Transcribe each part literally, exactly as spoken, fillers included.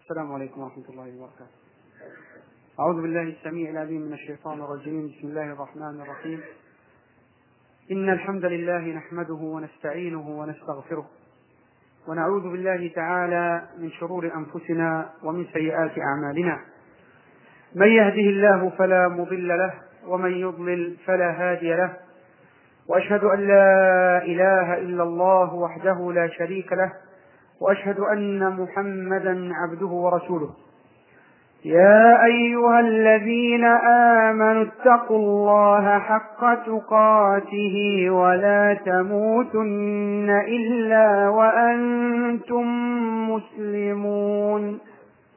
السلام عليكم ورحمة الله وبركاته. أعوذ بالله السميع العليم من الشيطان الرجيم. بسم الله الرحمن الرحيم. إن الحمد لله نحمده ونستعينه ونستغفره، ونعوذ بالله تعالى من شرور أنفسنا ومن سيئات أعمالنا. من يهده الله فلا مضل له، ومن يضلل فلا هادي له، وأشهد أن لا إله إلا الله وحده لا شريك له، وأشهد أن محمدا عبده ورسوله. يا أيها الذين آمنوا اتقوا الله حق تقاته ولا تموتن إلا وأنتم مسلمون.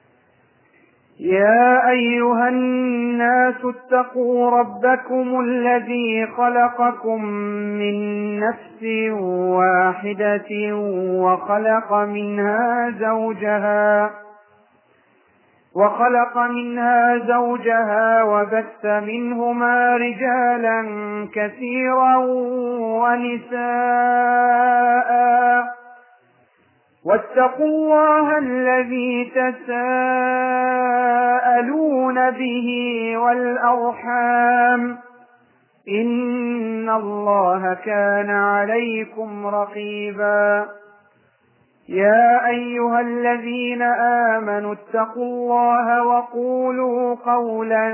يا أيها الناس اتقوا ربكم الذي خلقكم من نفس واحدة وخلق منها زوجها وخلق منها زوجها وبث منهما رجالا كثيرا ونساء، واتقوا الله الذي تساءلون به والأرحام، إن الله كان عليكم رقيبا. يا أيها الذين آمنوا اتقوا الله وقولوا قولا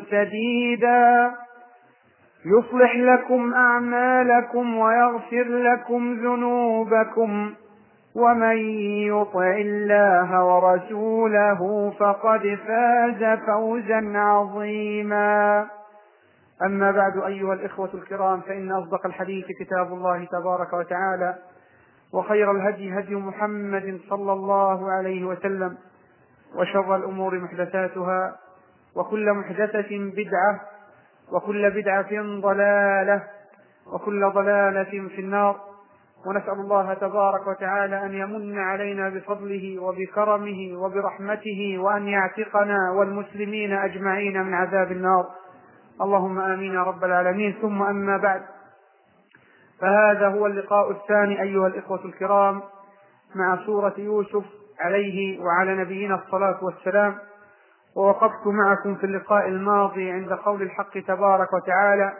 سديدا يصلح لكم أعمالكم ويغفر لكم ذنوبكم، ومن يطع الله ورسوله فقد فاز فوزا عظيما. أما بعد، أيها الإخوة الكرام، فإن أصدق الحديث كتاب الله تبارك وتعالى، وخير الهدي هدي محمد صلى الله عليه وسلم، وشر الأمور محدثاتها، وكل محدثة بدعة، وكل بدعة ضلالة، وكل ضلالة في النار. ونسأل الله تبارك وتعالى أن يمن علينا بفضله وبكرمه وبرحمته، وأن يعتقنا والمسلمين أجمعين من عذاب النار، اللهم آمين يا رب العالمين. ثم أما بعد، فهذا هو اللقاء الثاني أيها الإخوة الكرام مع سورة يوسف عليه وعلى نبينا الصلاة والسلام. ووقفت معكم في اللقاء الماضي عند قول الحق تبارك وتعالى: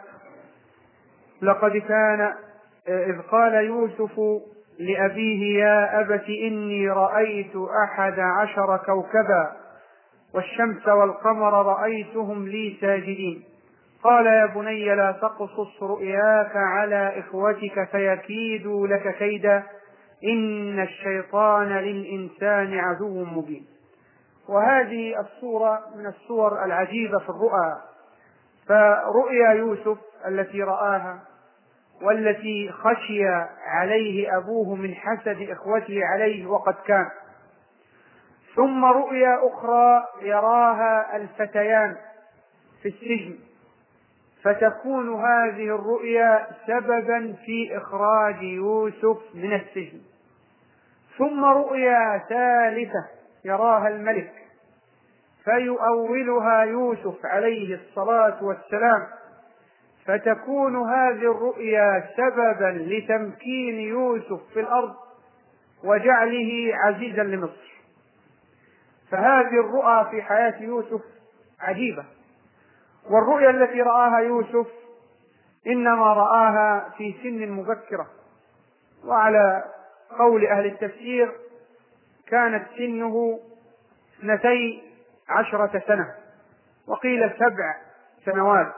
لقد كان إذ قال يوسف لأبيه يا أبت إني رأيت أحد عشر كوكبا والشمس والقمر رأيتهم لي ساجدين، قال يا بني لا تقصص رؤياك على إخوتك فيكيدوا لك كيدا إن الشيطان للإنسان عدو مبين. وهذه الصورة من الصور العجيبة في الرؤى. فرؤيا يوسف التي رآها والتي خشي عليه أبوه من حسد إخوته عليه وقد كان، ثم رؤيا أخرى يراها الفتيان في السجن، فتكون هذه الرؤيا سببا في إخراج يوسف من السجن. ثم رؤيا ثالثة يراها الملك فيؤولها يوسف عليه الصلاة والسلام، فتكون هذه الرؤيا سببا لتمكين يوسف في الأرض وجعله عزيزا لمصر. فهذه الرؤى في حياة يوسف عجيبة. والرؤيا التي رآها يوسف إنما رآها في سن مبكرة، وعلى قول أهل التفسير كانت سنه اثنتي عشرة سنة، وقيل سبع سنوات،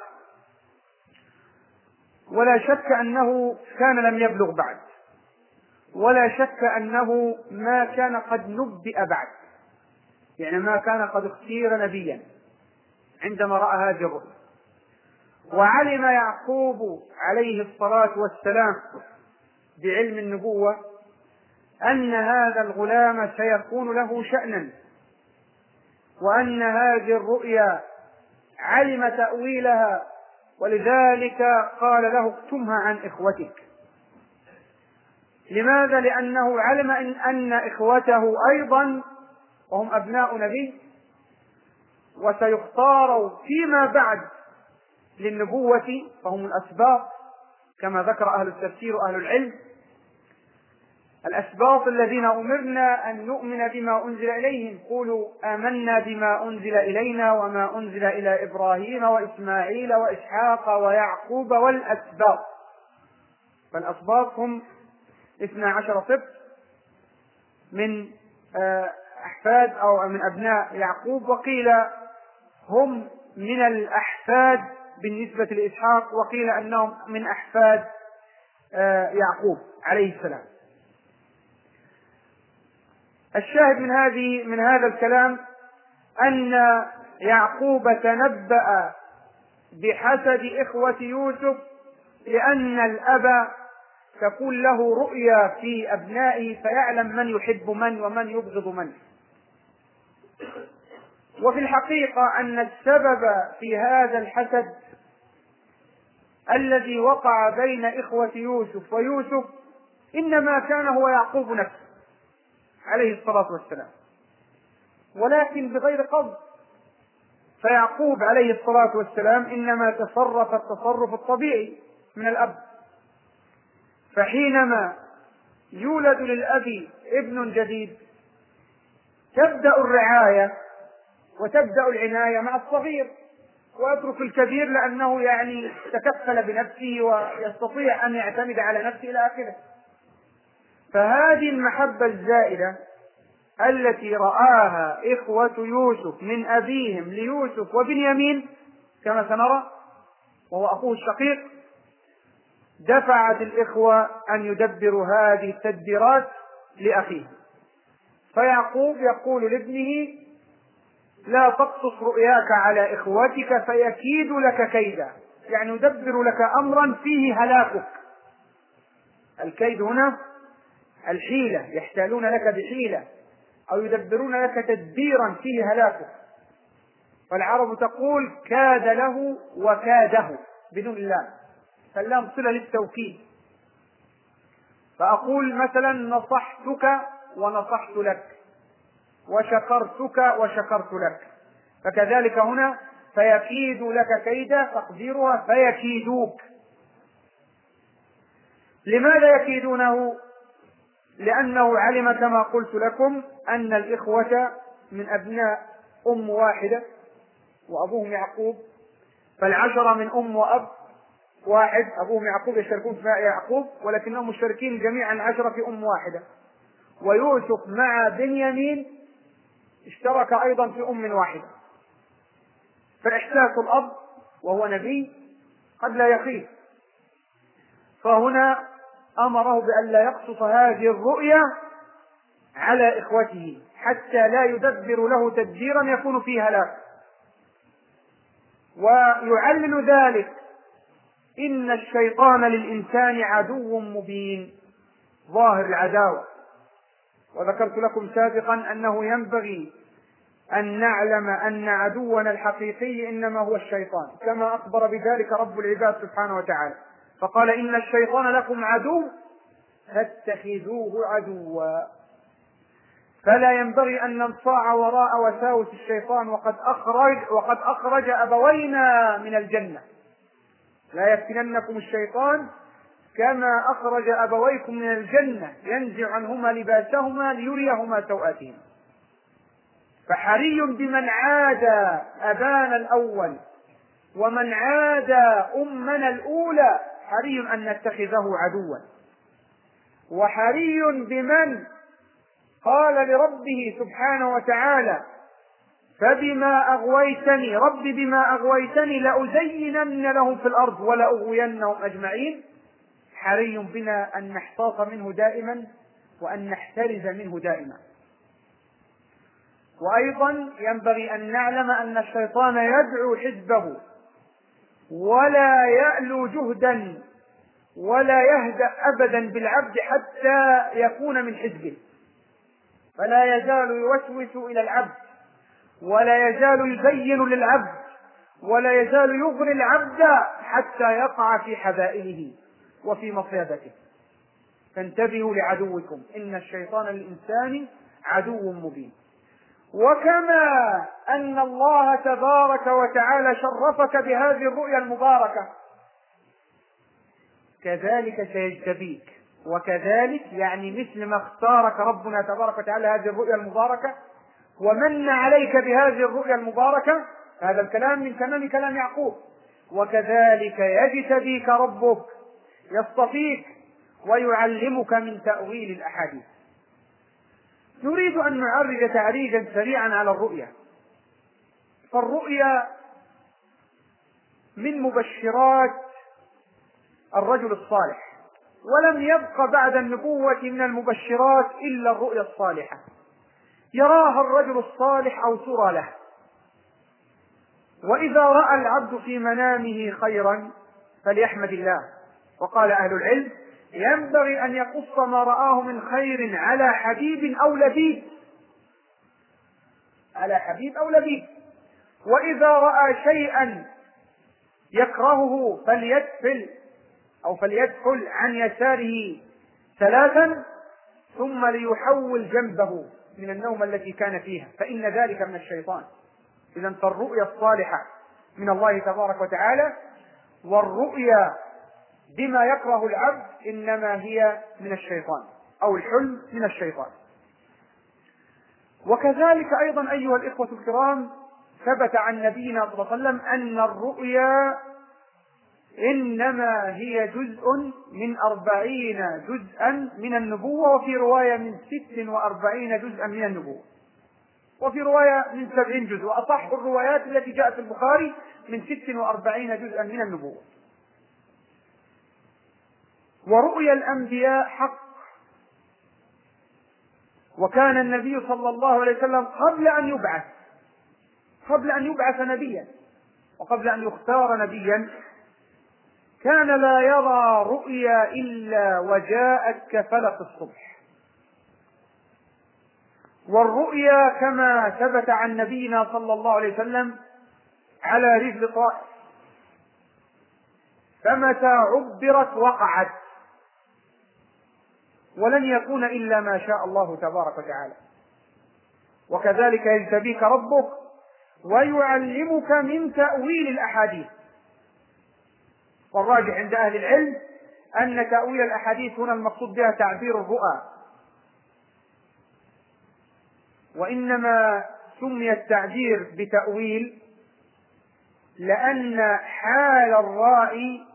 ولا شك أنه كان لم يبلغ بعد، ولا شك أنه ما كان قد نبئ بعد، يعني ما كان قد اختير نبيا عندما رأى هذه الرؤيا. وعلم يعقوب عليه الصلاة والسلام بعلم النبوة أن هذا الغلام سيكون له شأنا، وأن هذه الرؤيا علم تأويلها، ولذلك قال له اكتمها عن إخوتك. لماذا؟ لأنه علم إن, أن إخوته أيضا وهم أبناء نبي، وسيختاروا فيما بعد للنبوة، فهم الأسباط كما ذكر أهل التفسير وأهل العلم. الأسباط الذين أمرنا أن نؤمن بما أنزل إليهم، قولوا آمنا بما أنزل إلينا وما أنزل إلى إبراهيم وإسماعيل وإسحاق ويعقوب والأسباط. فالأسباط هم اثنا عشر سبط من أحفاد أو من أبناء يعقوب، وقيل هم من الأحفاد بالنسبة لإسحاق، وقيل أنهم من أحفاد يعقوب عليه السلام. الشاهد من هذه من هذا الكلام أن يعقوب تنبأ بحسد إخوة يوسف، لأن الأب تكون له رؤيا في أبنائه فيعلم من يحب من ومن يبغض من. وفي الحقيقة أن السبب في هذا الحسد الذي وقع بين إخوة يوسف ويوسف إنما كان هو يعقوب نفسه عليه الصلاة والسلام، ولكن بغير قصد. فيعقوب عليه الصلاة والسلام إنما تصرف التصرف الطبيعي من الأب، فحينما يولد للأب ابن جديد تبدأ الرعاية وتبدأ العناية مع الصغير، ويترك الكبير لأنه يعني تكفل بنفسه ويستطيع أن يعتمد على نفسه إلى آخره. فهذه المحبة الزائدة التي رآها إخوة يوسف من أبيهم ليوسف وبنيامين كما سنرى وهو أخوه الشقيق، دفعت الإخوة أن يدبروا هذه التدبيرات لأخيه. فيعقوب يقول لابنه: لا تقصص رؤياك على إخوتك فيكيد لك كيدا، يعني يدبر لك أمرا فيه هلاكك. الكيد هنا الحيلة، يحتالون لك بحيلة أو يدبرون لك تدبيرا فيه هلاكك. والعرب تقول كاد له وكاده بدون اللام، فاللام صلة للتوكيد. فأقول مثلا نصحتك ونصحت لك، وشكرتك وشكرت لك، فكذلك هنا فيكيد لك كيدا تقديرها فيكيدوك. لماذا يكيدونه؟ لأنه علم كما قلت لكم أن الإخوة من أبناء أم واحدة وأبوهم يعقوب، فالعشرة من أم وأب واحد، أبوهم يعقوب يشتركون في يعقوب ولكنهم مشتركين جميعا عشرة في أم واحدة. ويوسف مع بنيامين اشترك أيضا في أم واحدة، فإحساس الأب وهو نبي قد لا يخيف، فهنا أمره بأن لا يقصص هذه الرؤيا على إخوته حتى لا يدبر له تدبيرا يكون فيه هلاك. ويعلل ذلك إن الشيطان للإنسان عدو مبين ظاهر العداوة، وذكرت لكم سابقا أنه ينبغي أن نعلم أن عدونا الحقيقي إنما هو الشيطان، كما أخبر بذلك رب العباد سبحانه وتعالى، فقال إن الشيطان لكم عدو فاتخذوه عدوا. فلا ينبغي أن ننصاع وراء وساوس الشيطان وقد أخرج, وقد أخرج أبوينا من الجنة. لا يفتننكم الشيطان كما أخرج أبويكم من الجنة ينزع عنهما لباسهما ليريهما سوآتهما. فحري بمن عادى أبانا الأول ومن عادى أمنا الأولى حري أن نتخذه عدوا، وحري بمن قال لربه سبحانه وتعالى فبما أغويتني ربي بما أغويتني لأزينن لهم في الأرض ولأغوينهم أجمعين، حري بنا أن نحتاط منه دائما وأن نحترز منه دائما. وأيضا ينبغي أن نعلم أن الشيطان يدعو حزبه ولا يألو جهدا ولا يهدأ أبدا بالعبد حتى يكون من حزبه، فلا يزال يوسوس إلى العبد ولا يزال يزين للعبد ولا يزال يغري العبد حتى يقع في حبائله وفي مصيبته. فانتبهوا لعدوكم إن الشيطان للإنسان عدو مبين. وكما أن الله تبارك وتعالى شرفك بهذه الرؤيا المباركة كذلك سيجتبيك وكذلك يعني مثل ما اختارك ربنا تبارك وتعالى هذه الرؤيا المباركة ومن عليك بهذه الرؤيا المباركة. هذا الكلام من تمام كلام يعقوب. وكذلك يجتبيك ربك، يصطفيك ويعلمك من تأويل الأحاديث. نريد أن نعرج تعريجا سريعا على الرؤيا. فالرؤيا من مبشرات الرجل الصالح، ولم يبق بعد النبوة من المبشرات إلا الرؤيا الصالحة، يراها الرجل الصالح أو ترى له. وإذا رأى العبد في منامه خيرا فليحمد الله. وقال أهل العلم: ينبغي أن يقص ما رآه من خير على حبيب أو لبيب، على حبيب أو لبيب. وإذا رأى شيئا يكرهه فليدفل أو فليدخل عن يساره ثلاثا ثم ليحول جنبه من النوم التي كان فيها، فإن ذلك من الشيطان. إذن فالرؤيا الصالحة من الله تبارك وتعالى، والرؤيا بما يكره العبد إنما هي من الشيطان، أو الحلم من الشيطان. وكذلك أيضا أيها الإخوة الكرام ثبت عن نبينا صلى الله عليه وسلم أن الرؤيا إنما هي جزء من أربعين جزءا من النبوة، وفي رواية من ست وأربعين جزءا من النبوة، وفي رواية من سبعين جزء، وأصح الروايات التي جاءت في البخاري من ست وأربعين جزءا من النبوة. ورؤيا الأنبياء حق، وكان النبي صلى الله عليه وسلم قبل أن يبعث قبل أن يبعث نبيا وقبل أن يختار نبيا كان لا يرى رؤيا إلا وجاءت كفلق الصبح. والرؤيا كما ثبت عن نبينا صلى الله عليه وسلم على رجل طائر، فمتى عبرت وقعت، ولن يكون إلا ما شاء الله تبارك وتعالى. وكذلك يجتبيك ربك ويعلمك من تأويل الأحاديث. والراجح عند أهل العلم أن تأويل الأحاديث هنا المقصود بها تعبير الرؤى، وإنما سمي التعبير بتأويل لأن حال الرائي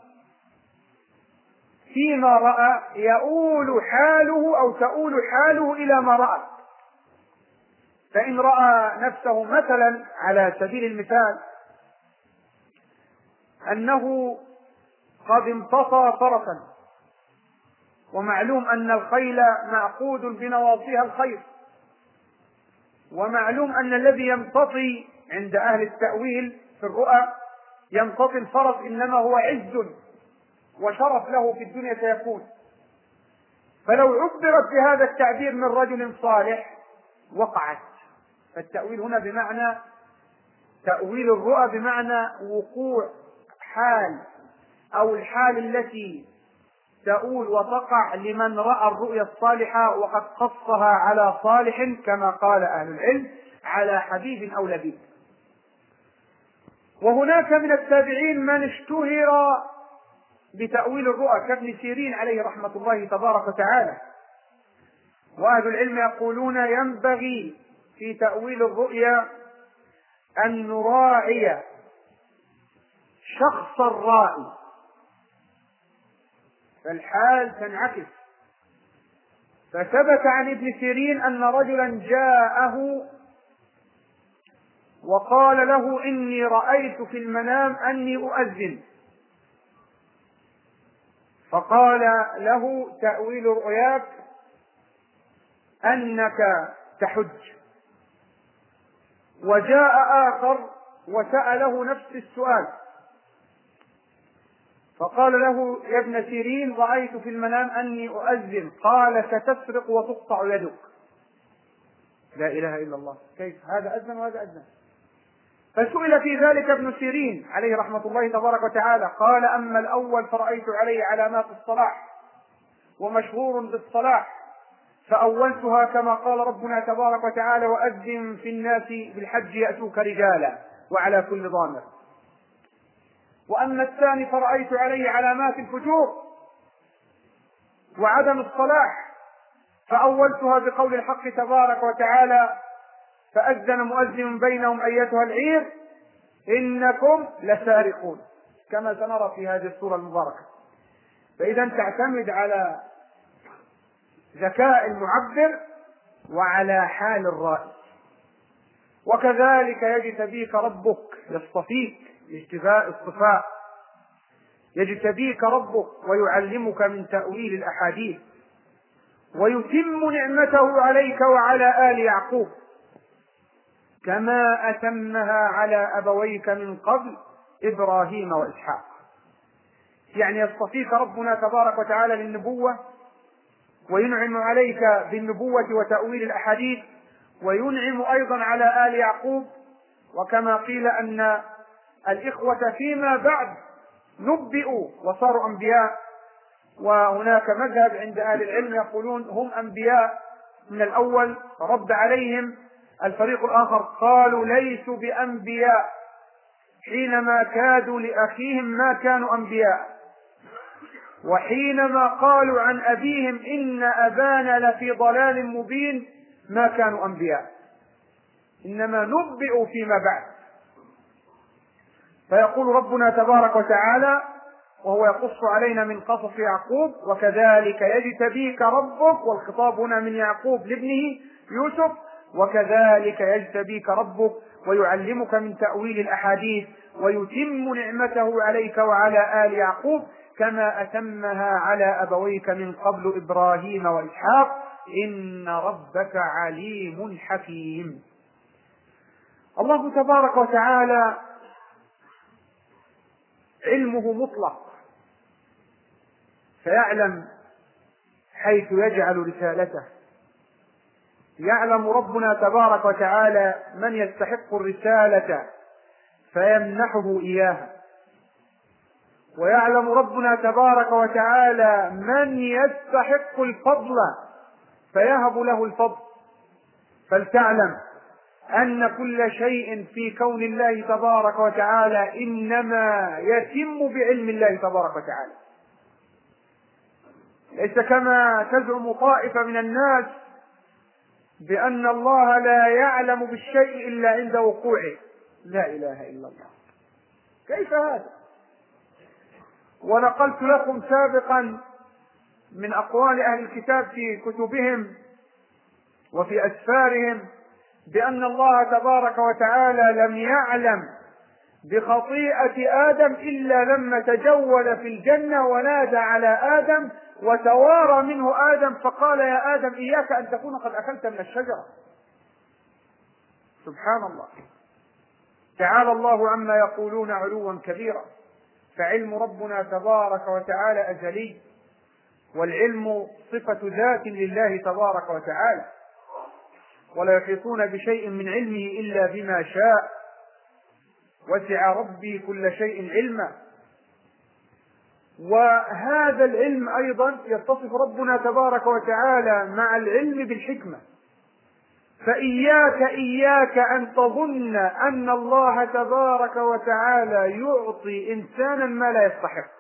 فيما رأى يؤول حاله أو تؤول حاله إلى ما رأى. فإن رأى نفسه مثلا على سبيل المثال أنه قد امتصى فرسا، ومعلوم أن الخيل معقود بنواصيها الخير، ومعلوم أن الذي يمتطي عند أهل التأويل في الرؤى يمتطي الفرس إنما هو عز وشرف له في الدنيا سيكون. فلو عبرت بهذا التعبير من رجل صالح وقعت. فالتأويل هنا بمعنى تأويل الرؤى بمعنى وقوع حال أو الحال التي تؤول وتقع لمن رأى الرؤيا الصالحة وقد قصها على صالح كما قال أهل العلم على حبيب أو لبيب. وهناك من التابعين من اشتهر بتأويل الرؤى كابن سيرين عليه رحمة الله تبارك وتعالى. وأهل العلم يقولون ينبغي في تأويل الرؤيا أن نراعي شخص الرائي، فالحال تنعكس. فثبت عن ابن سيرين أن رجلا جاءه وقال له إني رأيت في المنام أني أؤذن، فقال له تأويل رؤياك أنك تحج. وجاء آخر وسأله نفس السؤال فقال له يا ابن سيرين رأيت في المنام أني أؤذن، قال ستسرق وتقطع يدك. لا إله إلا الله، كيف هذا أذن وهذا أذن؟ فسئل في ذلك ابن سيرين عليه رحمة الله تبارك وتعالى قال أما الأول فرأيت عليه علامات الصلاح ومشهور بالصلاح فأولتها كما قال ربنا تبارك وتعالى وأذن في الناس بالحج يأتوك رجالا وعلى كل ضامر. وأما الثاني فرأيت عليه علامات الفجور وعدم الصلاح، فأولتها بقول الحق تبارك وتعالى: فأذن مؤذن بينهم أيتها العير إنكم لسارقون، كما سنرى في هذه السورة المباركة. فإذا تعتمد على ذكاء المعبر وعلى حال الرائي. وكذلك يجتبيك ربك، يصطفيك اجتباء الصفاء، يجتبيك ربك ويعلمك من تأويل الأحاديث، ويتم نعمته عليك وعلى آل يعقوب كما أتمها على أبويك من قبل إبراهيم وإسحاق. يعني يصطفيك ربنا تبارك وتعالى للنبوة، وينعم عليك بالنبوة وتأويل الأحاديث، وينعم أيضا على آل يعقوب. وكما قيل أن الإخوة فيما بعد نبئوا وصاروا أنبياء، وهناك مذهب عند أهل العلم يقولون هم أنبياء من الأول، رد عليهم الفريق الآخر قالوا ليسوا بأنبياء، حينما كادوا لأخيهم ما كانوا أنبياء، وحينما قالوا عن أبيهم إن أبانا لفي ضلال مبين ما كانوا أنبياء، إنما نبئوا فيما بعد. فيقول ربنا تبارك وتعالى وهو يقص علينا من قصص يعقوب: وكذلك يجتبيك ربك، والخطاب هنا من يعقوب لابنه يوسف: وكذلك يجتبيك ربك ويعلمك من تأويل الأحاديث ويتم نعمته عليك وعلى آل يعقوب كما أتمها على أبويك من قبل إبراهيم وإسحاق إن ربك عليم حكيم. الله تبارك وتعالى علمه مطلق، فيعلم حيث يجعل رسالته. يعلم ربنا تبارك وتعالى من يستحق الرسالة فيمنحه إياها، ويعلم ربنا تبارك وتعالى من يستحق الفضل فيهب له الفضل. فلتعلم أن كل شيء في كون الله تبارك وتعالى إنما يتم بعلم الله تبارك وتعالى، ليس كما تزعم طائفة من الناس بأن الله لا يعلم بالشيء إلا عند وقوعه. لا إله إلا الله، كيف هذا؟ ونقلت لكم سابقا من أقوال أهل الكتاب في كتبهم وفي أسفارهم بأن الله تبارك وتعالى لم يعلم بخطيئة آدم إلا لما تجول في الجنة ونادى على آدم وتوارى منه آدم فقال: يا آدم إياك أن تكون قد أكلت من الشجرة. سبحان الله، تعالى الله عما يقولون علوا كبيرا. فعلم ربنا تبارك وتعالى أزلي، والعلم صفة ذات لله تبارك وتعالى، ولا يحيطون بشيء من علمه إلا بما شاء، وسع ربي كل شيء علما. وهذا العلم أيضا يتصف ربنا تبارك وتعالى مع العلم بالحكمة. فإياك إياك أن تظن أن الله تبارك وتعالى يعطي إنسانا ما لا يستحق.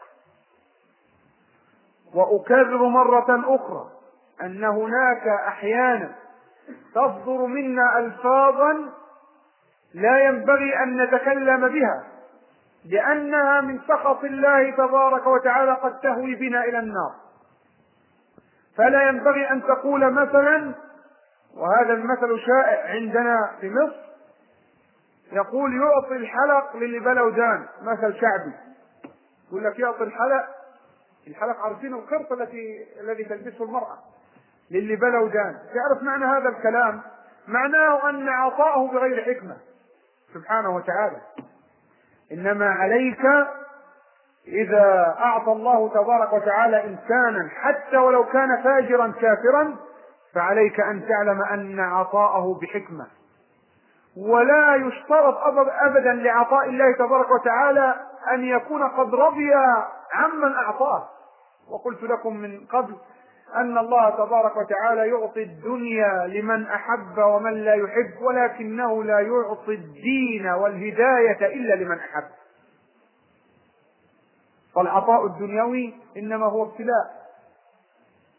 وأكرر مرة أخرى أن هناك أحيانا تصدر منا ألفاظا لا ينبغي أن نتكلم بها، لأنها من سخط الله تبارك وتعالى قد تهوي بنا إلى النار. فلا ينبغي أن تقول مثلا، وهذا المثل شائع عندنا في مصر، يقول يعطي الحلق للي بلوا دان، مثل شعبي يقول لك يعطي الحلق، الحلق عارفين القرط التي الذي تلبسه المرأة، للي بلوا دان. تعرف معنى هذا الكلام؟ معناه أن عطاءه بغير حكمة سبحانه وتعالى. إنما عليك إذا أعطى الله تبارك وتعالى إنسانا حتى ولو كان فاجرا كافرا فعليك أن تعلم أن عطاءه بحكمة، ولا يشترط أبدا لعطاء الله تبارك وتعالى أن يكون قد رضي عمن أعطاه. وقلت لكم من قبل أن الله تبارك وتعالى يعطي الدنيا لمن أحب ومن لا يحب، ولكنه لا يعطي الدين والهداية إلا لمن أحب. فالعطاء الدنيوي إنما هو ابتلاء،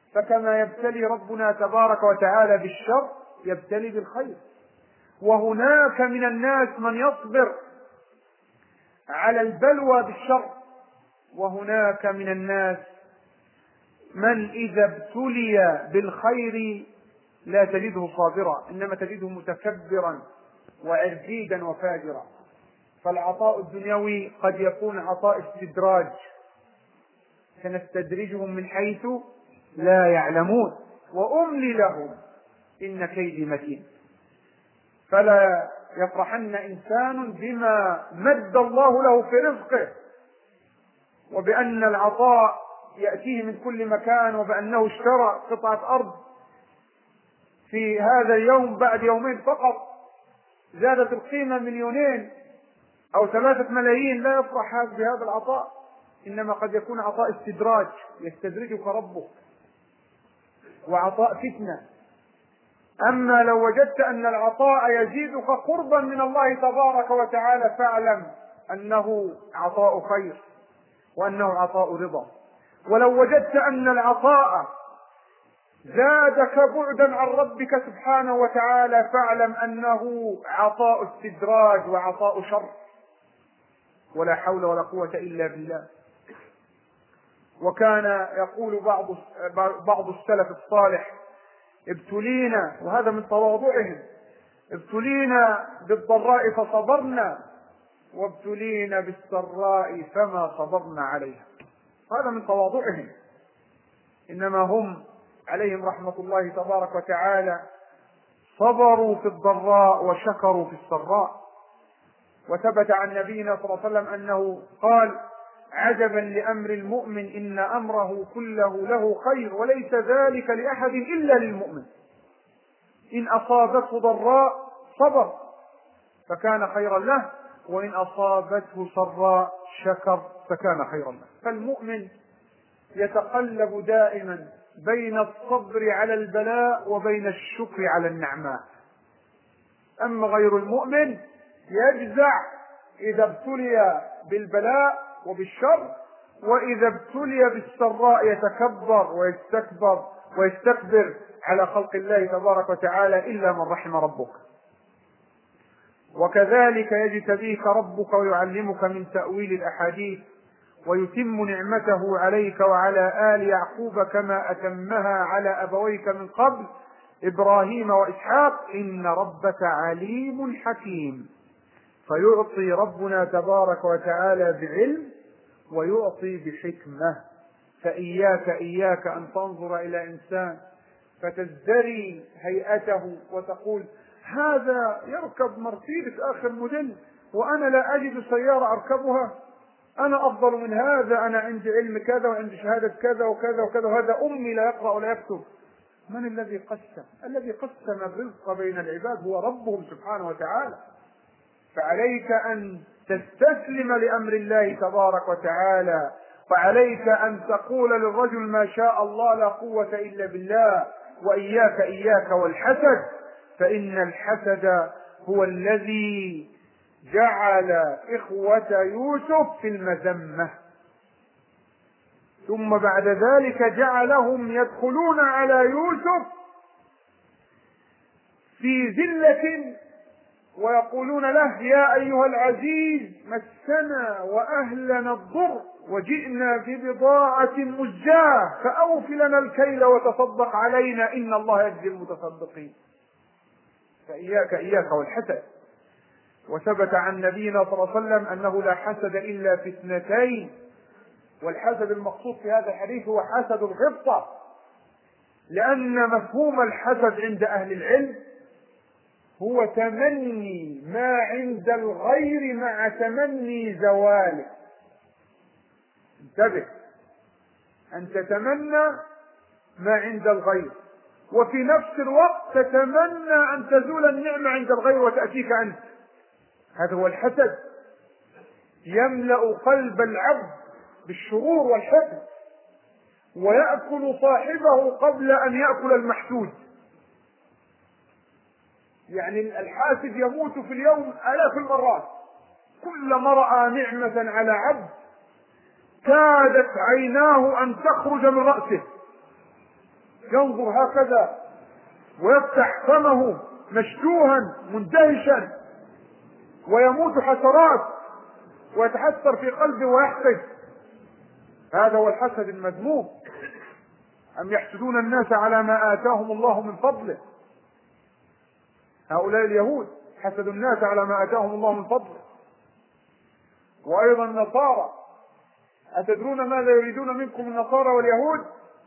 فكما يبتلي ربنا تبارك وتعالى بالشر يبتلي بالخير. وهناك من الناس من يصبر على البلوى بالشر، وهناك من الناس من إذا ابتلي بالخير لا تجده صابرا، إنما تجده متكبرا وعرجيدا وفاجرا. فالعطاء الدنيوي قد يكون عطاء استدراج، سنستدرجهم من حيث لا يعلمون وأملي لهم إن كيدي متين. فلا يفرحن إنسان بما مد الله له في رزقه، وبأن العطاء يأتيه من كل مكان، وبأنه اشترى قطعة أرض في هذا اليوم بعد يومين فقط زادت القيمة مليونين أو ثلاثة ملايين. لا يفرح بهذا العطاء، إنما قد يكون عطاء استدراج يستدرجك ربك، وعطاء فتنة. أما لو وجدت أن العطاء يزيدك قربا من الله تبارك وتعالى فاعلم أنه عطاء خير وأنه عطاء رضا. ولو وجدت أن العطاء زادك بعدا عن ربك سبحانه وتعالى فاعلم أنه عطاء استدراج وعطاء شر، ولا حول ولا قوة إلا بالله. وكان يقول بعض بعض السلف الصالح: ابتلينا، وهذا من تواضعهم، ابتلينا بالضراء فصبرنا، وابتلينا بالسراء فما صبرنا عليها. هذا من تواضعهم، إنما هم عليهم رحمة الله تبارك وتعالى صبروا في الضراء وشكروا في السراء. وثبت عن نبينا صلى الله عليه وسلم أنه قال: عجبا لأمر المؤمن إن أمره كله له خير وليس ذلك لأحد إلا للمؤمن. إن أصابته ضراء صبر فكان خيرا له، وإن أصابته سراء شكر فكان خيرا له. فالمؤمن يتقلب دائما بين الصبر على البلاء وبين الشكر على النعماء. أما غير المؤمن يجزع إذا ابتلي بالبلاء وبالشر، وإذا ابتلي بالسراء يتكبر ويستكبر ويستكبر على خلق الله تبارك وتعالى إلا من رحم ربك. وكذلك يجتبيك ربك ويعلمك من تأويل الأحاديث ويتم نعمته عليك وعلى آل يعقوب كما أتمها على أبويك من قبل إبراهيم وإسحاق إن ربك عليم حكيم. فيعطي ربنا تبارك وتعالى بعلم ويعطي بحكمة. فإياك إياك أن تنظر إلى إنسان فتزدري هيئته وتقول: هذا يركب مرسيدس آخر موديل وأنا لا أجد سيارة أركبها، أنا أفضل من هذا، أنا عندي علم كذا وعندي شهادة كذا وكذا وكذا، وهذا أمي لا يقرأ ولا يكتب. من الذي قسم؟ الذي قسم الرزق بين العباد هو ربهم سبحانه وتعالى. فعليك أن تستسلم لأمر الله تبارك وتعالى، وعليك أن تقول للرجل: ما شاء الله لا قوة إلا بالله. وإياك إياك والحسد، فإن الحسد هو الذي جعل إخوة يوسف في المذمة، ثم بعد ذلك جعلهم يدخلون على يوسف في ذلة ويقولون له: يا أيها العزيز مسنا وأهلنا الضر وجئنا ببضاعة مزجاة فأوف لنا الكيل وتصدق علينا إن الله يجزي المتصدقين. فإياك إياك والحسد. وثبت عن نبينا صلى الله عليه وسلم أنه لا حسد إلا في اثنتين، والحسد المقصود في هذا الحديث هو حسد الغبطة، لأن مفهوم الحسد عند أهل العلم هو تمني ما عند الغير مع تمني زواله. انتبه، أن تتمنى ما عند الغير وفي نفس الوقت تتمنى أن تزول النعمة عند الغير وتأتيك أنت. هذا هو الحسد، يملأ قلب العبد بالشرور والحقد ويأكل صاحبه قبل أن يأكل المحسود. يعني الحاسد يموت في اليوم آلاف المرات، كلما رأى نعمة على عبد كادت عيناه أن تخرج من رأسه، ينظر هكذا ويفتح فمه مشتوها مندهشا ويموت حسرات ويتحسر في قلبه ويحقد. هذا هو الحسد المذموم. أم يحسدون الناس على ما آتاهم الله من فضله. هؤلاء اليهود حسدوا الناس على ما آتاهم الله من فضله. وأيضا النصارى، أتدرون ماذا يريدون منكم النصارى واليهود؟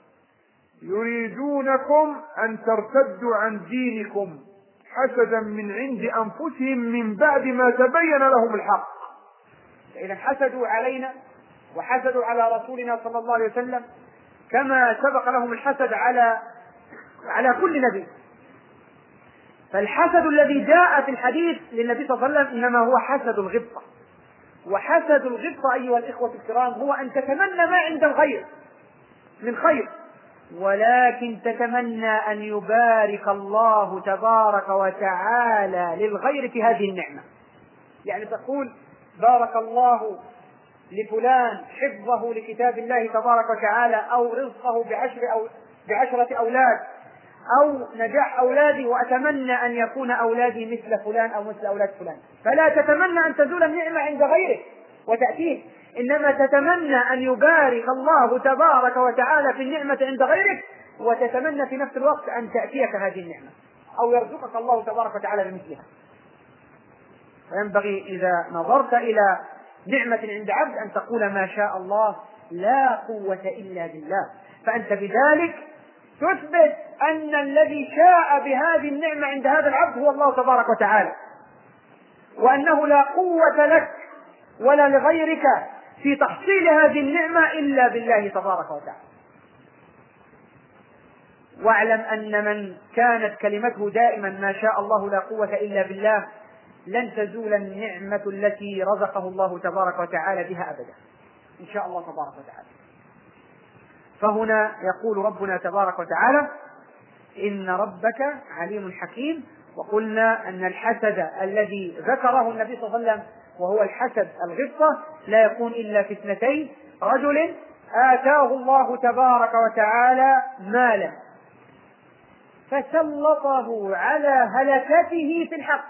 يريدونكم أن ترتدوا عن دينكم حسدا من عند أنفسهم من بعد ما تبين لهم الحق. إذا حسدوا علينا وحسدوا على رسولنا صلى الله عليه وسلم كما سبق لهم الحسد على على كل نبي. فالحسد الذي جاء في الحديث للنبي صلى الله عليه وسلم إنما هو حسد الغبطة. وحسد الغبطة أيها الإخوة الكرام هو أن تتمنى ما عند الغير من خير، ولكن تتمنى أن يبارك الله تبارك وتعالى للغير في هذه النعمة. يعني تقول بارك الله لفلان حفظه لكتاب الله تبارك وتعالى، أو رزقه بعشر أو بعشرة أولاد، أو نجاح أولادي، وأتمنى أن يكون أولادي مثل فلان أو مثل أولاد فلان. فلا تتمنى أن تزول النعمة عند غيرك وتأتيه، إنما تتمنى أن يبارك الله تبارك وتعالى في النعمة عند غيرك، وتتمنى في نفس الوقت أن تأتيك هذه النعمة أو يرزقك الله تبارك وتعالى بمثلها. فينبغي إذا نظرت إلى نعمة عند عبد أن تقول ما شاء الله لا قوة إلا بالله. فأنت بذلك تثبت أن الذي شاء بهذه النعمة عند هذا العبد هو الله تبارك وتعالى، وأنه لا قوة لك ولا لغيرك في تحصيل هذه النعمة إلا بالله تبارك وتعالى. واعلم أن من كانت كلمته دائما ما شاء الله لا قوة إلا بالله لن تزول النعمة التي رزقه الله تبارك وتعالى بها أبدا إن شاء الله تبارك وتعالى. فهنا يقول ربنا تبارك وتعالى إن ربك عليم حكيم. وقلنا أن الحسد الذي ذكره النبي صلى الله عليه وسلم وهو الحسد الغبطة لا يكون إلا في اثنتين: رجل آتاه الله تبارك وتعالى مالا فسلطه على هلكته في الحق،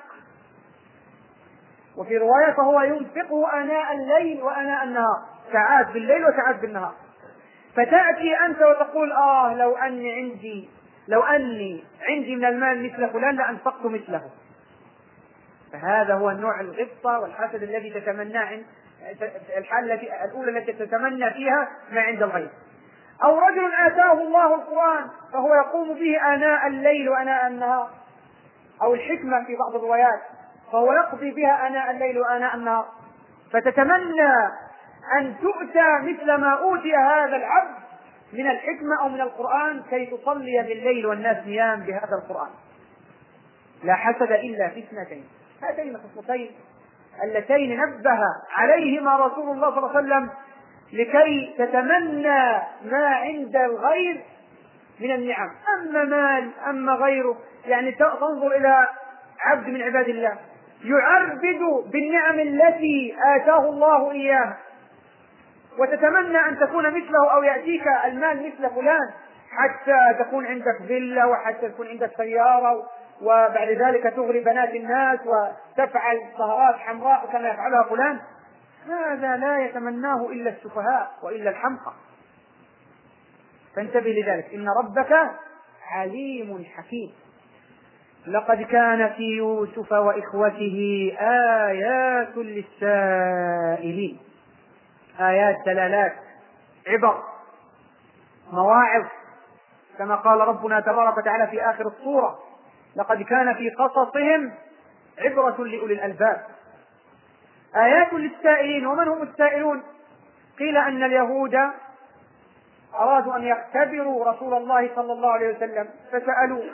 وفي رواية فهو ينفقه آناء الليل وآناء النهار، ساعات بالليل وساعات بالنهار. فتأتي أنت وتقول آه لو أني عندي لو أني عندي من المال مثل فلان لأنفقت مثله. فهذا هو النوع الغبطة والحسد الذي تتمنى عند الحالة الأولى التي تتمنى فيها ما عند الغير. أو رجل آتاه الله القرآن فهو يقوم به آناء الليل وآناء النهار، أو الحكمة في بعض الروايات فهو يقضي بها آناء الليل وآناء النهار، فتتمنى أن تؤتى مثل ما أوتي هذا العبد من الحكمة أو من القرآن كي تصلي بالليل والناس نيام بهذا القرآن. لا حسد إلا في اثنتين، هاتين الخصلتين اللتين نبه عليهما رسول الله صلى الله عليه وسلم لكي تتمنى ما عند الغير من النعم، أما مال أما غيره. يعني تنظر إلى عبد من عباد الله يعربد بالنعم التي آتاه الله إياها وتتمنى أن تكون مثله أو يأتيك المال مثل فلان حتى تكون عندك فيلا وحتى تكون عندك سيارة وبعد ذلك تغري بنات الناس وتفعل سهرات حمراء كما يفعلها فلان. هذا لا يتمناه إلا السفهاء وإلا الحمقى. فانتبه لذلك، إن ربك عليم حكيم. لقد كان في يوسف وإخوته آيات للسائلين. آيات دلالات عبر مواعظ، كما قال ربنا تبارك وتعالى في آخر السورة: لقد كان في قصصهم عبرة لأولي الألباب. آيات للسائلين. ومن هم السائلون؟ قيل أن اليهود أرادوا أن يختبروا رسول الله صلى الله عليه وسلم فسألوه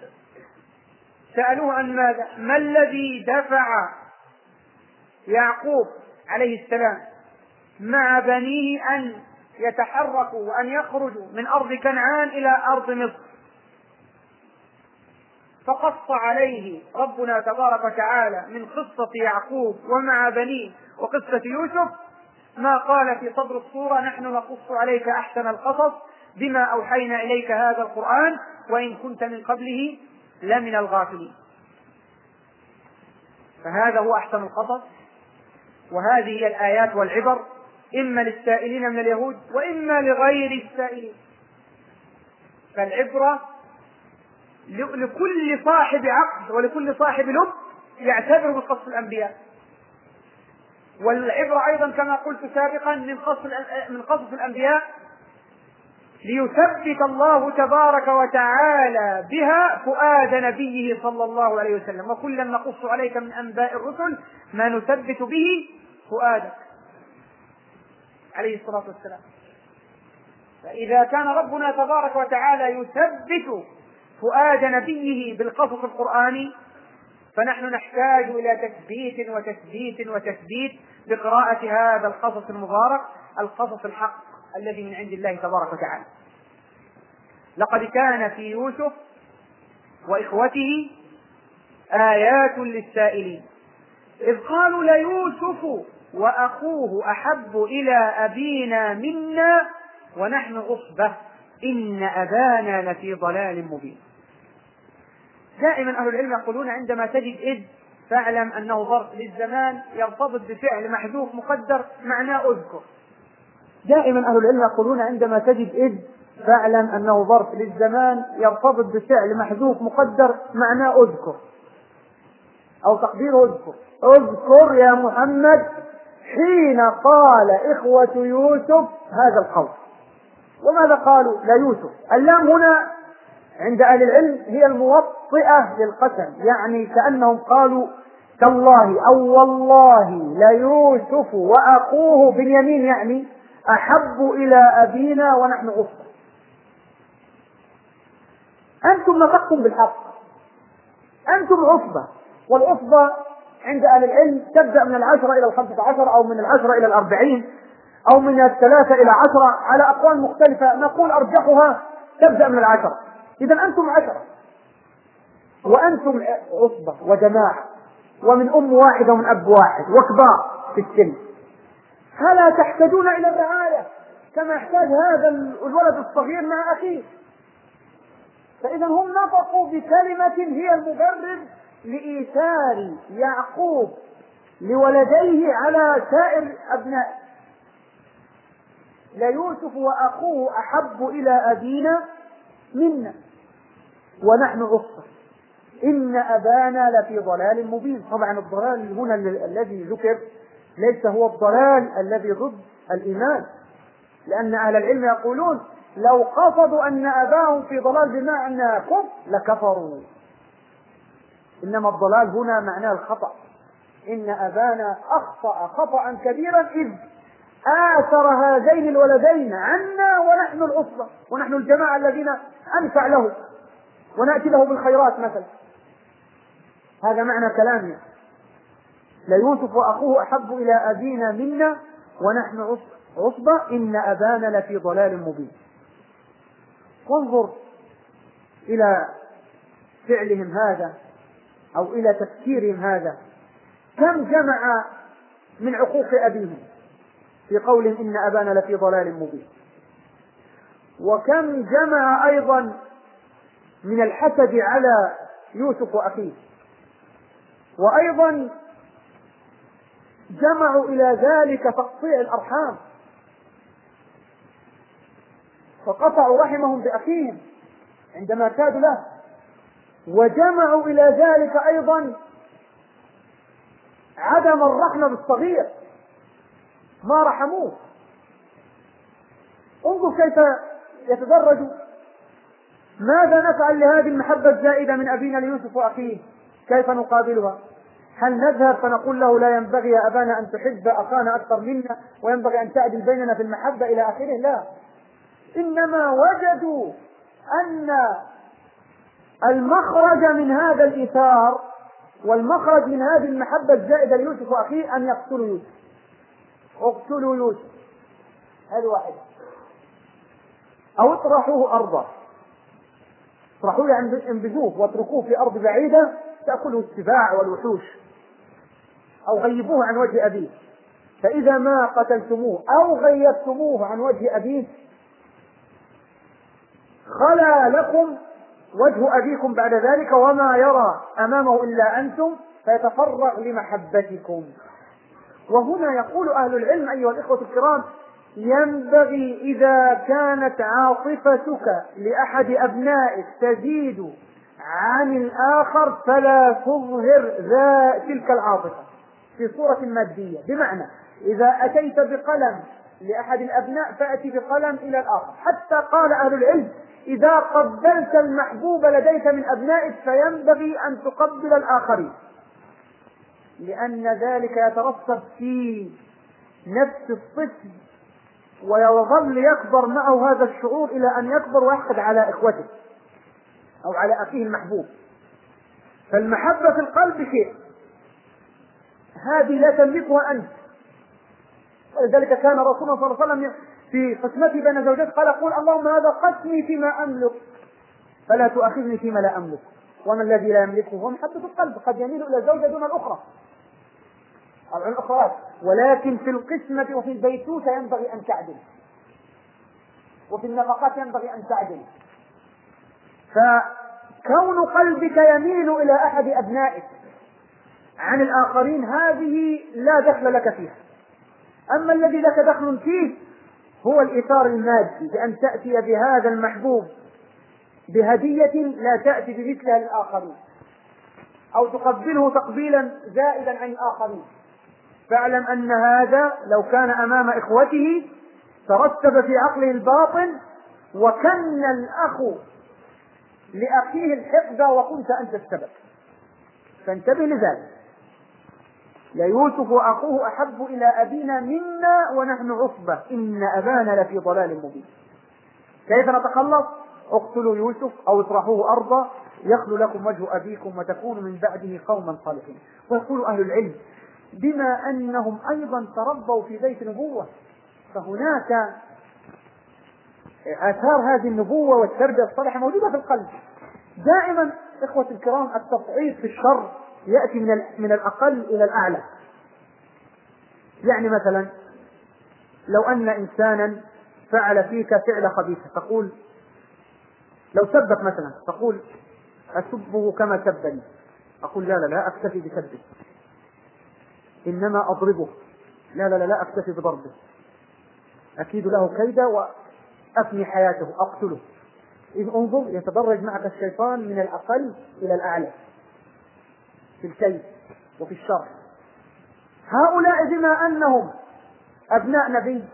سألوه عن ماذا؟ ما الذي دفع يعقوب عليه السلام مع بنيه أن يتحركوا وأن يخرجوا من أرض كنعان إلى أرض مصر؟ فقص عليه ربنا تبارك وتعالى من قصة يعقوب ومع بنيه وقصة يوسف ما قال في صدر السورة: نحن نقص عليك أحسن القصص بما أوحينا إليك هذا القرآن وإن كنت من قبله لمن الغافلين. فهذا هو أحسن القصص، وهذه هي الآيات والعبر، إما للسائلين من اليهود وإما لغير السائلين. فالعبرة لكل صاحب عقل ولكل صاحب لب يعتبر بقصص الأنبياء، والعبرة أيضا كما قلت سابقا من قصص من قصص الأنبياء ليثبت الله تبارك وتعالى بها فؤاد نبيه صلى الله عليه وسلم، وكلا نقص عليك من أنباء الرسل ما نثبت به فؤادك عليه الصلاة والسلام. فإذا كان ربنا تبارك وتعالى يثبت فؤاد نبيه بالقصص القرآني، فنحن نحتاج إلى تثبيت وتثبيت وتثبيت بقراءة هذا القصص المبارك، القصص الحق الذي من عند الله تبارك وتعالى. لقد كان في يوسف وإخوته آيات للسائلين إذ قالوا ليوسف وأخوه أحب إلى أبينا منا ونحن عصبة إن أبانا لفي ضلال مبين. دائما أهل العلم يقولون عندما تجد إذ فاعلم أنه ظرف للزمان يرتبط بفعل محذوف مقدر معناه أذكر. دائما أهل العلم يقولون عندما تجد إذ فاعلم أنه ظرف للزمان يرتبط بفعل محذوف مقدر معناه أذكر، أو تقديره أذكر. اذكر يا محمد حين قال إخوة يوسف هذا القول. وماذا قالوا؟ لا يوسف. اللام هنا عند أهل العلم هي الموطئة للقسم، يعني كأنهم قالوا تالله أو والله ليوسف وأخوه باليمين، يعني أحب إلى أبينا ونحن عصبة. أنتم نطقتم بالحق، أنتم عصبة، والعصبة عند أهل العلم تبدأ من العشرة إلى الخمسة عشر، أو من العشرة إلى الأربعين، أو من الثلاثة إلى عشرة، على أقوال مختلفة، نقول أرجحها تبدأ من العشرة. إذا أنتم عشرة وأنتم عصبة وجماعة ومن أم واحدة ومن أب واحد وكبار في السن، فلا تحتاجون إلى الرعاية كما يحتاج هذا الولد الصغير مع أخيه. فإذا هم نطقوا بكلمة هي المبرر لإيثار يعقوب لولديه على سائر أبنائه. ليوسف وأخوه أحب إلى أبينا منا ونحن عصبة إن أبانا لفي ضلال مبين. طبعا الضلال هنا الذي ذكر ليس هو الضلال الذي ضد الإيمان، لأن أهل العلم يقولون لو قصدوا أن أباهم في ضلال بمعنى كفر لكفروا، إنما الضلال هنا معناه الخطأ. إن أبانا أخطأ خطأ كبيرا إذ آثر هذين الولدين عنا ونحن العصبة ونحن الجماعة الذين أنفع له ونأتي له بالخيرات مثلا. هذا معنى كلامنا. ليوسف وأخوه أحب إلى أبينا منا ونحن عصبة إن أبانا لفي ضلال مبين. وانظر إلى فعلهم هذا أو إلى تفكيرهم هذا، كم جمع من عقوق أبيهم في قولهم إن أبانا لفي ضلال مبين، وكم جمع أيضا من الحسد على يوسف وأخيه، وأيضا جمعوا إلى ذلك تقطيع الأرحام فقطعوا رحمهم بأخيهم عندما كادوا له، وجمعوا إلى ذلك أيضا عدم الرحمة بالصغير، ما رحموه. انظر كيف يتدرج. ماذا نفعل لهذه المحبة الزائدة من أبينا ليوسف وأخيه؟ كيف نقابلها؟ هل نذهب فنقول له لا ينبغي يا أبانا أن تحب أخانا أكثر منا وينبغي أن تعدل بيننا في المحبة إلى آخره؟ لا، إنما وجدوا أن المخرج من هذا الإيثار والمخرج من هذه المحبة الزائدة ليوسف وأخيه أن يقتلوا يوسف. اقتلوا يوسف، هذه واحدة، أو اطرحوه أرضا، اطرحوه يعني انبذوه واتركوه في أرض بعيدة تأكله السباع والوحوش، أو غيبوه عن وجه أبيه. فإذا ما قتلتموه أو غيبتموه عن وجه أبيه خلا لكم وجه أبيكم بعد ذلك وما يرى أمامه إلا أنتم فيتفرغ لمحبتكم. وهنا يقول أهل العلم أيها الإخوة الكرام: ينبغي إذا كانت عاطفتك لأحد أبنائك تزيد عن الآخر فلا تظهر ذا تلك العاطفة في صورة مادية. بمعنى إذا أتيت بقلم لأحد الأبناء فأتي بقلم إلى الآخر. حتى قال أهل العلم: إذا قبلت المحبوب لديك من أبنائك فينبغي أن تقبل الآخرين، لأن ذلك يترسب في نفس الطفل ويظل يكبر معه هذا الشعور إلى أن يكبر ويحقد على إخوته أو على أخيه المحبوب. فالمحبة في القلب شيء، هذه لا تملكها أنت. ولذلك كان رسولنا صلى الله عليه وسلم في قسمته بين زوجته قال: قل اللهم هذا قسمي فيما أملك فلا تؤاخذني فيما لا أملك. وما الذي لا يملكه هو محبة القلب، قد يميل إلى زوجة دون الأخرى أو عن الأخرى، ولكن في القسمة وفي البيتوتة ينبغي أن تعدل، وفي النفقات ينبغي أن تعدل. فكون قلبك يميل إلى أحد أبنائك عن الآخرين هذه لا دخل لك فيها. أما الذي لك دخل فيه هو الإثار المادي، بأن تأتي بهذا المحبوب بهدية لا تأتي بمثلها للآخرين، أو تقبله تقبيلا زائدا عن الآخرين. فاعلم أن هذا لو كان أمام إخوته ترتب في عقله الباطن وكن الأخ لأخيه الحقد وكنت أنت السبب. فانتبه لذلك. ليوسف وأخوه أحب إلى أبينا منا ونحن عصبة إن أبانا لفي ضلال مبين. كيف نتخلص؟ اقتلوا يوسف أو اطرحوه أرضا يخلو لكم وجه أبيكم وتكونوا من بعده قوما صالحين. ويقول أهل العلم: بما أنهم أيضا تربوا في بيت نبوة فهناك آثار هذه النبوة والتربية الصالحة موجودة في القلب. دائما إخوة الكرام التصعيد في الشر يأتي من من الأقل إلى الأعلى. يعني مثلا لو أن إنسانا فعل فيك فعل خبيثة تقول، لو سبك مثلا تقول: أسبه كما سبني. أقول: لا لا لا أكتفي بسبه، إنما أضربه. لا لا لا لا أكتفي بضربه، أكيد له كيدا وأفني حياته، أقتله. إذ انظر يتدرج معك الشيطان من الأقل إلى الأعلى في الكيد وفي الشر. هؤلاء بما أنهم أبناء نبي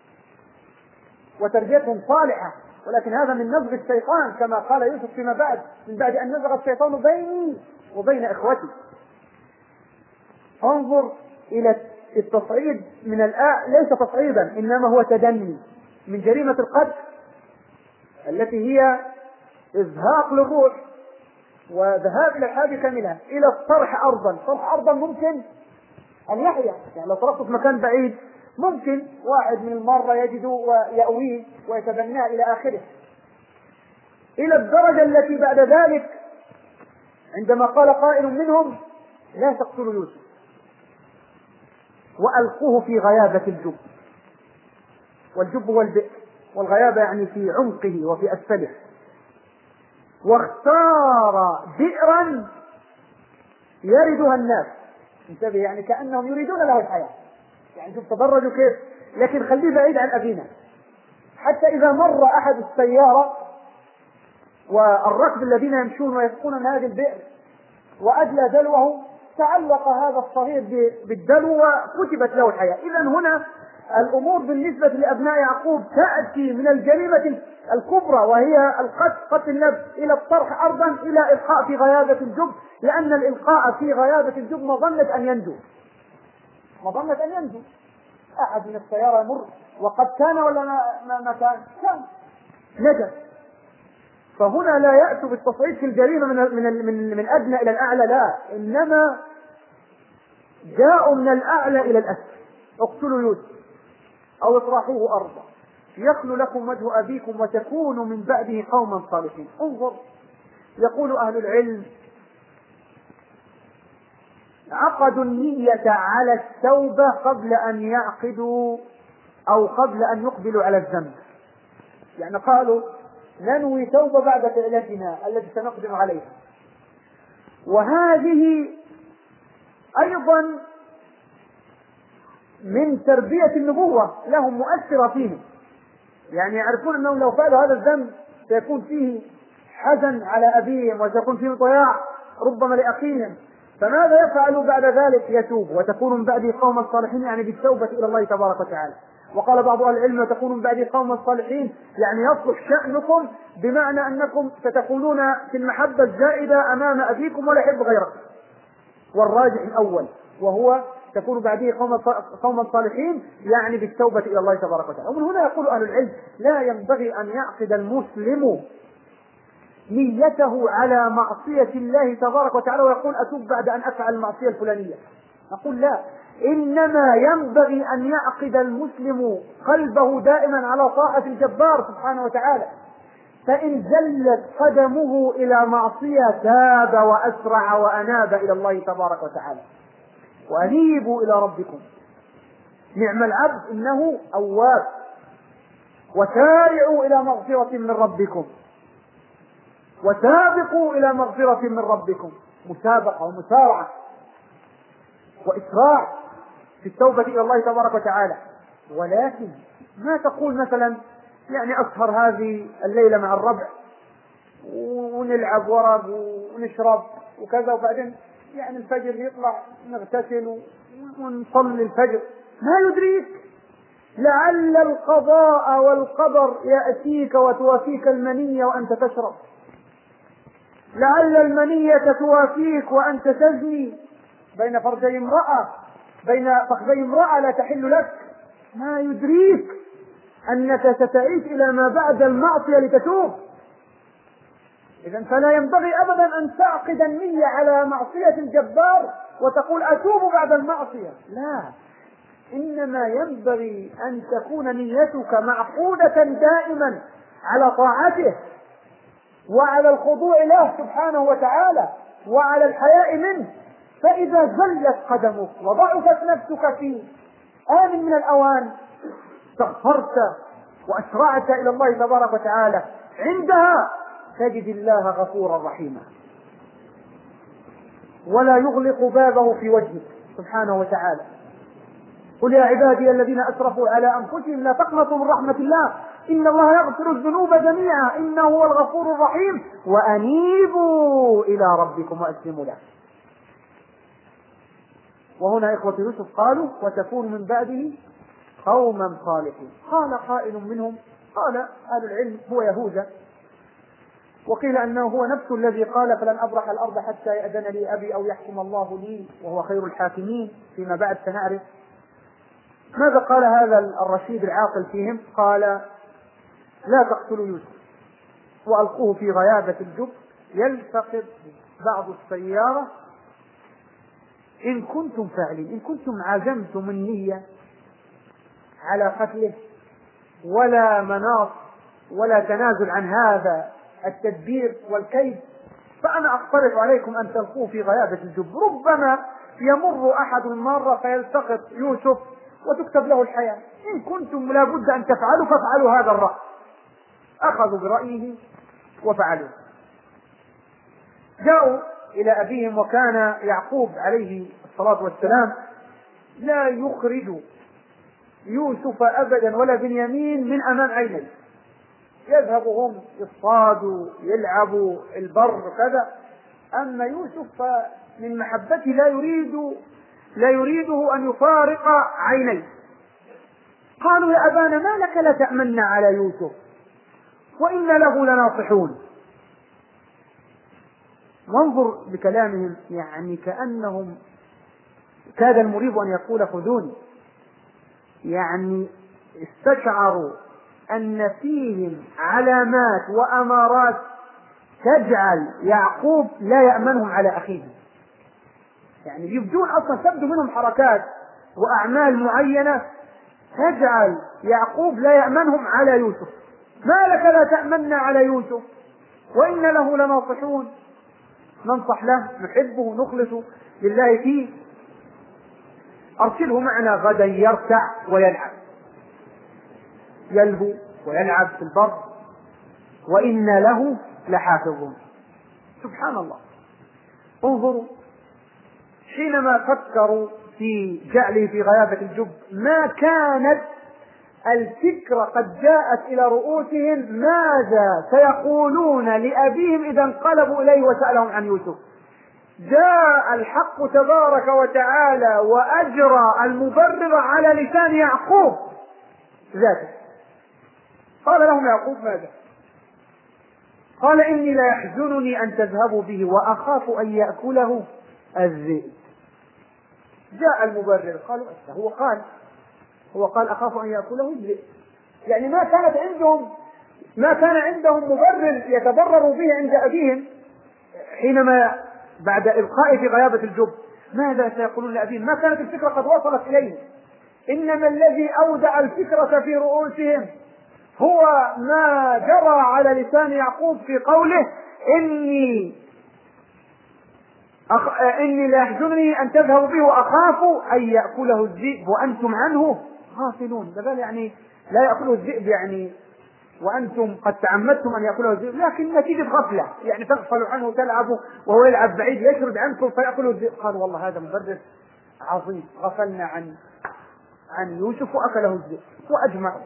وتربيتهم صالحة، ولكن هذا من نزغ الشيطان كما قال يوسف فيما بعد: من بعد أن نزغ الشيطان بيني وبين إخوتي. انظر إلى التصعيد من الآ ليس تصعيدا إنما هو تدني من جريمة القتل التي هي إزهاق للروح وذهاب إلى الحاجة كاملة إلى الطرح أرضا. طرح أرضا ممكن أن يحيا، يعني لو طرحته في مكان بعيد ممكن واحد من المرة يجده ويأويه ويتبناه إلى آخره، إلى الدرجة التي بعد ذلك عندما قال قائل منهم: لا تقتلوا يوسف وألقوه في غيابة الجب. والجب هو البئر، والغيابة يعني في عمقه وفي أسفله. واختار بئرا يردها الناس. انتبه، يعني كأنهم يريدون له الحياة. يعني شوف تدرجوا كيف، لكن خليه بعيد عن أبينا. حتى إذا مر أحد السيارة والركب الذين يمشون ويسقون من هذه البئر وأدلى دلوه تعلق هذا الصغير بالدلو وكتبت له الحياة. إذن هنا الأمور بالنسبة لأبناء يعقوب تأتي من الجريمة الكبرى وهي القتل، قتل النفس، إلى الطرح أرضا، إلى إلقاء في غيابة الجب، لأن الإلقاء في غيابة الجب مظنة أن ينجو، مظنة أن ينجو. أحد من السيارة يمر وقد كان ولا ما, ما كان كان نجا. فهنا لا يأتوا بالتصعيد في الجريمة من من من, من أدنى إلى الأعلى، لا، إنما جاءوا من الأعلى إلى الأسفل. اقتلوا يوسف أو اطرحوه أرضا يخلو لكم وجه أبيكم وتكونوا من بعده قوما صالحين. انظر، يقول أهل العلم: عقدوا النية على التوبة قبل أن يعقدوا أو قبل أن يقبلوا على الذنب. يعني قالوا ننوي توبة بعد فعلتنا التي سنقدم عليها. وهذه أيضا من تربية النبوة لهم مؤثرة فيهم، يعني يعرفون أنهم لو فعلوا هذا الذنب سيكون فيه حزن على أبيهم وسيكون فيه ضياع ربما لأخيهم، فماذا يفعل بعد ذلك؟ يتوب وتكون من بعده قوما صالحين، يعني بالتوبة إلى الله تبارك وتعالى. وقال بعض أهل العلم وتكون من بعده قوما صالحين يعني يصلح شأنكم، بمعنى أنكم ستكونون في المحبة الزائدة أمام أبيكم ولا يحب غيركم. والراجح الأول وهو تكون بعده قوما صالحين يعني بالتوبة إلى الله تبارك وتعالى. ومن هنا يقول أهل العلم لا ينبغي أن يعقد المسلم نيته على معصية الله تبارك وتعالى ويقول أتوب بعد أن أفعل المعصية الفلانية. نقول لا، إنما ينبغي أن يعقد المسلم قلبه دائما على طاعة الجبار سبحانه وتعالى، فإن زلت قدمه إلى معصية تاب وأسرع وأناب إلى الله تبارك وتعالى. وأنيبوا إلى ربكم نعم العبد إنه أواب، وسارعوا إلى مغفرة من ربكم وسابقوا إلى مغفرة من ربكم، مسابقة ومسارعة وإسراع في التوبة إلى الله تبارك وتعالى. ولكن ما تقول مثلا يعني أسهر هذه الليلة مع الربع ونلعب ورق ونشرب وكذا، وبعدين يعني الفجر يطلع نغتسل ونصلي الفجر، ما يدريك لعل القضاء والقدر يأتيك وتوافيك المنية وأنت تشرب، لعل المنية توافيك وأنت تزني بين فرجي امرأة بين فخذي امرأة لا تحل لك، ما يدريك أنك ستعيش إلى ما بعد المعصية لتتوب. إذن فلا ينبغي أبدا أن تعقد النية على معصية الجبار وتقول أتوب بعد المعصية، لا، إنما ينبغي أن تكون نيتك معقودة دائما على طاعته وعلى الخضوع له سبحانه وتعالى وعلى الحياء منه. فإذا زلت قدمك وضعفت نفسك في آن من الأوان استغفرت وأسرعت إلى الله تبارك وتعالى، عندها تجد الله غفورا رحيما ولا يغلق بابه في وجهك سبحانه وتعالى. قل يا عبادي الذين أسرفوا على أنفسهم لا تقنطوا من رحمة الله إن الله يغفر الذنوب جميعا إنه هو الغفور الرحيم وأنيبوا إلى ربكم وأسلموا له. وهنا إخوة يوسف قالوا وتكون من بعده قوما صالحين. قال قائل منهم، قال أهل العلم هو يهوذا، وقيل أنه هو نفسه الذي قال فلن أبرح الأرض حتى يأذن لي أبي أو يحكم الله لي وهو خير الحاكمين، فيما بعد سنعرف. ماذا قال هذا الرشيد العاقل فيهم؟ قال لا تقتلوا يوسف وألقوه في غيابة الجب يلتقط بعض السيارة إن كنتم فاعلين، إن كنتم عزمتم النية على قتله ولا مناص ولا تنازل عن هذا التدبير والكيد، فأنا أقترح عليكم أن تلقوه في غيابة الجب، ربما يمر أحد المارة فيلتقط يوسف وتكتب له الحياة، إن كنتم لابد أن تفعلوا فافعلوا هذا الرأي. أخذوا برأيه وفعلوا. جاءوا إلى أبيهم وكان يعقوب عليه الصلاة والسلام لا يخرج يوسف أبدا ولا بنيامين من أمام عينيه، يذهبوا هم يصطادوا يلعبوا البر كذا، أما يوسف من محبته لا يريد لا يريده أن يفارق عينيه. قالوا يا أبانا ما لك لا تأمنا على يوسف وإن له لناصحون. وانظر بكلامهم، يعني كأنهم كاد المريب أن يقول خذوني، يعني استشعروا أن فيهم علامات وأمارات تجعل يعقوب لا يأمنهم على أخيه، يعني يبدون أصلا تبدو منهم حركات وأعمال معينة تجعل يعقوب لا يأمنهم على يوسف. ما لك لا تأمنا على يوسف وإن له لناصحون، ننصح له نحبه نخلص لله فيه، أرسله معنا غدا يرتع ويلعب، يلهو ويلعب في البر وإنا له لحافظون. سبحان الله. انظروا، حينما فكروا في جعله في غيابة الجب ما كانت الفكرة قد جاءت إلى رؤوسهم ماذا سيقولون لأبيهم إذا انقلبوا إليه وسألهم عن يوسف. جاء الحق تبارك وتعالى وأجرى المبرر على لسان يعقوب ذاته. قال لهم يعقوب ماذا؟ قال إني لا يحزنني أن تذهبوا به وأخاف أن يأكله الذئب. جاء المبرر قالوا هو قال هو قال أخاف أن يأكله الذئب، يعني ما كانت عندهم ما كان عندهم مبرر يتبرروا به عند أبيهم حينما بعد إلقائه في غيابة الجب ماذا سيقولون لأبيهم؟ ما كانت الفكرة قد وصلت إليه، إنما الذي أودع الفكرة في رؤوسهم هو ما جرى على لسان يعقوب في قوله إني أخ... إني لا يحزنني أن تذهبوا به وأخاف أن يأكله الذئب وأنتم عنه غافلون. ده يعني لا يأكله الذئب يعني وأنتم قد تعمدتم أن يأكله الذئب، لكن نتيجة غفلة، يعني تغفلوا عنه وتلعبوا وهو يلعب بعيد يشرد عنكم فيأكله الذئب. قالوا والله هذا مبرر عظيم، غفلنا عن عن يوسف وأكله الذئب. وأجمعوا،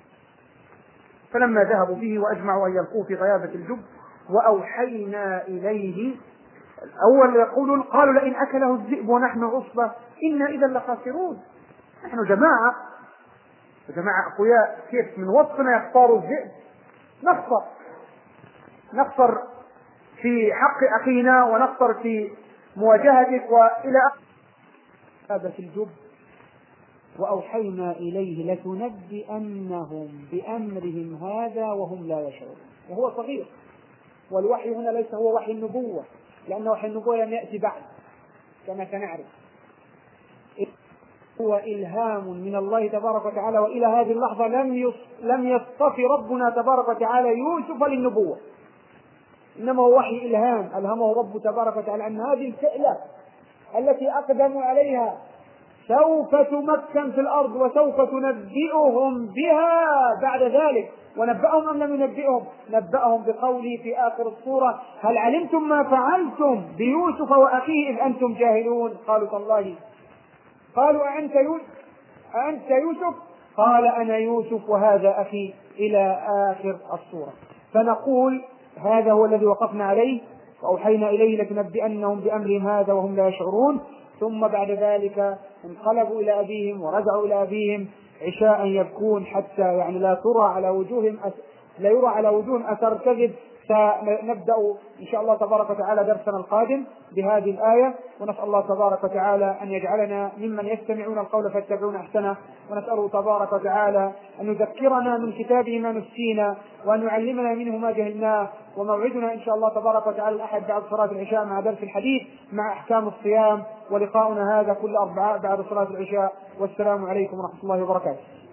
فلما ذهبوا به وأجمعوا أن يلقوه في غيابة الجب وأوحينا إليه. الأول يقولون قالوا لئن أكله الذئب ونحن عصبة إنا إذا لخاسرون. نحن جماعة جماعة أقوياء، كيف من وصفنا يختاروا الذئب؟ نخسر نخسر في حق أخينا ونخسر في مواجهتك. وإلى غيابة الجب وأوحينا إليه لتنبئنهم بأمرهم هذا وهم لا يشعرون. وهو صغير، والوحي هنا ليس هو وحي النبوة، لأن وحي النبوة لم يأتي بعد كما سنعرف، هو إلهام من الله تبارك وتعالى. وإلى هذه اللحظة لم لم يصطفي ربنا تبارك وتعالى يوسف للنبوة، إنما هو وحي إلهام ألهمه رب تبارك وتعالى أن هذه الفئلة التي أقدموا عليها سوف تمكن في الأرض وسوف تنبئهم بها بعد ذلك. ونبأهم أم لم ينبئهم؟ نبأهم بقوله في آخر السورة هل علمتم ما فعلتم بيوسف وأخيه إذ أنتم جاهلون؟ قالوا تالله قالوا أأنت يوسف أأنت يوسف قال أنا يوسف وهذا أخي إلى آخر السورة. فنقول هذا هو الذي وقفنا عليه، وأوحينا إليه لتنبئنهم بأمرهم هذا وهم لا يشعرون. ثم بعد ذلك انقلبوا إلى أبيهم ورجعوا إلى أبيهم عشاء يبكون حتى يعني لا ترى على وجوههم أس... لا يرى على وجوههم أثر كذب. سنبدأ إن شاء الله تبارك وتعالى درسنا القادم بهذه الآية، ونسأل الله تبارك وتعالى أن يجعلنا ممن يستمعون القول فيتبعون أحسنه، ونسأله تبارك وتعالى أن يذكرنا من كتابه ما نسينا وأن يعلمنا منه ما جهلناه. وموعدنا إن شاء الله تبارك وتعالى الأحد بعد صلاة العشاء مع درس الحديث مع أحكام الصيام، ولقاؤنا هذا كل أربعاء بعد صلاة العشاء. والسلام عليكم ورحمة الله وبركاته.